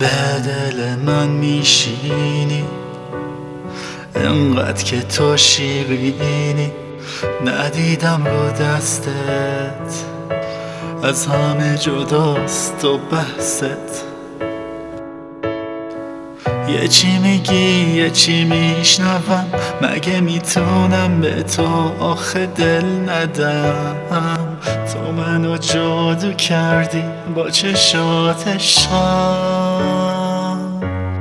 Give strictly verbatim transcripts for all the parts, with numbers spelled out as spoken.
به دل من میشینی، انقدر که تو شیرینی. ندیدم رو دستت از همه جداست و بحثت. یه چی میگی یه چی میشنوم، مگه میتونم به تو آخه دل ندم؟ تو منو جادو کردی با چشات عشقم.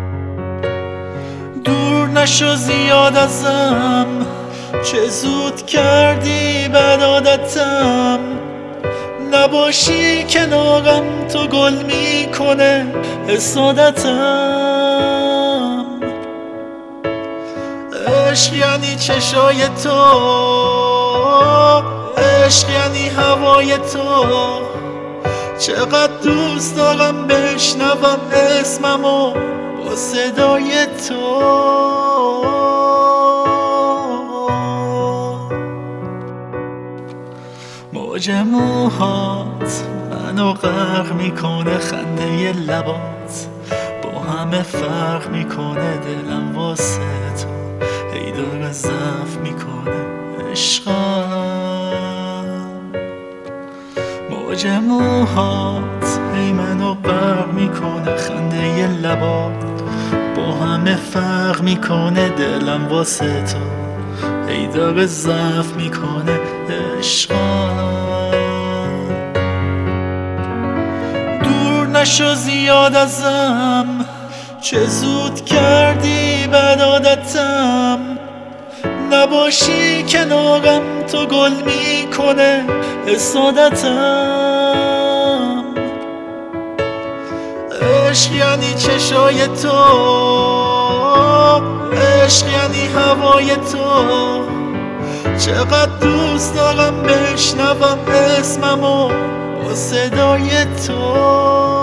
دور نشو زیاد ازم، چه زود کردی بد عادتم. نباشی کنارم تو گل میکنه حسادتم. عشق یعنی چشای تو، عشق یعنی هوای تو. چقدر دوست دارم بشنوم اسممو با صدای تو. موج موهات منو غرق میکنه، خنده لبات با همه فرق میکنه. دلم واسه تو هی داره ضعف میکنه عشقم. موج موهات هی منو غرق میکنه، خنده لبات با همه فرق میکنه. دلم واسه تو هی داره ضعف میکنه عشقم. دور نشو زیاد ازم، چه زود کردی بد عادتم. نباشی کنارم تو گل میکنه حسادتم. عشق یعنی چشای تو، عشق یعنی هوای تو. چقدر دوست دارم بشنوم اسممو با صدای تو.